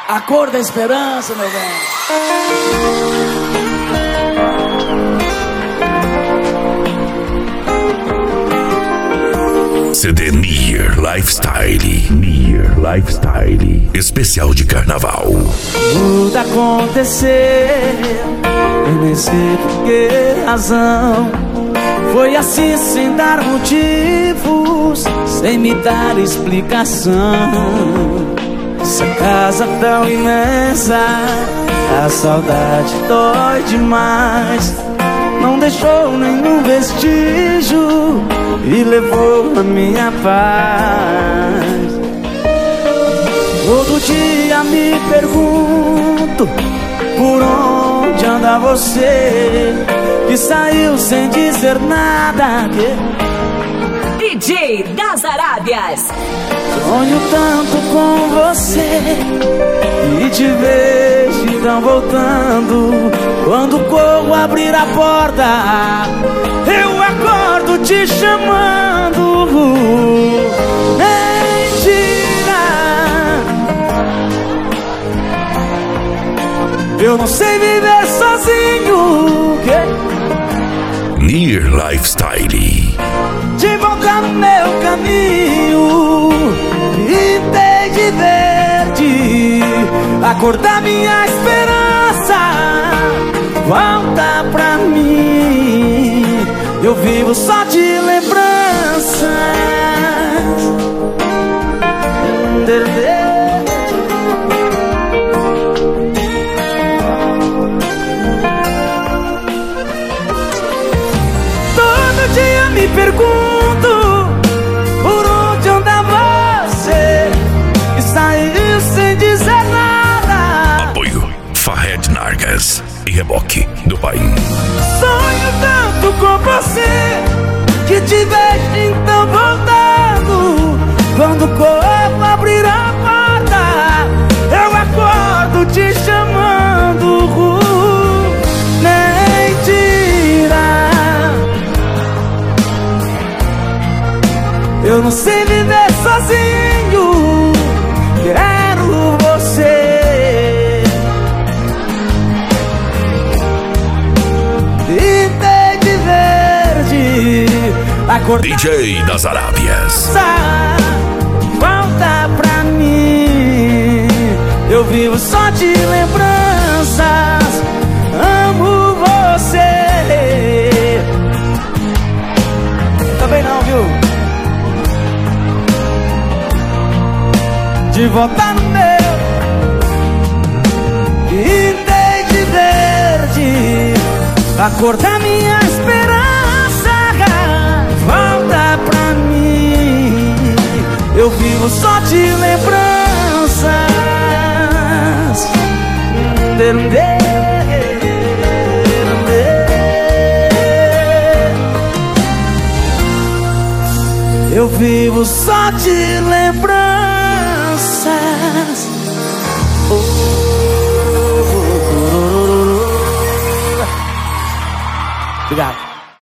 A cor da esperança, meu bem. CD Near Lifestyle. Near Lifestyle. Especial de carnaval. Tudo aconteceu, eu nem sei por que razão. Foi assim sem dar motivos, sem me dar explicação. Essa casa tão imensa, a saudade dói demais. Não deixou nenhum vestígio e levou a minha paz. Todo dia me pergunto por onde anda você, que saiu sem dizer nada. DJ das Arábias. Sonho tanto com você e te vejo então voltando. Quando corro abrir a porta, eu acordo te chamando. Mentira, eu não sei viver sozinho. Near Lifestyle. De volta no meu caminho, pintei de verde a cor da minha esperança. Volta pra mim, eu vivo só de lembranças. Todo dia me pergunto por onde anda você, que saiu sem dizer nada. Apoio Fahed Nargas e Reboque do Paim. Sonho tanto com você, que te vejo então voltando. Quando corro abrir a porta, eu acordo te chamando. Mentira, eu não sei viver sozinho, quero você. Pintei de verde a cor DJ das Arábias. Volta pra mim, eu vivo só de lembranças. Amo você. Também não, viu? De volta no meu, pintei de verde a cor da minha esperança. Volta pra mim, eu vivo só de lembranças. Eu vivo só de lembranças. Obrigado.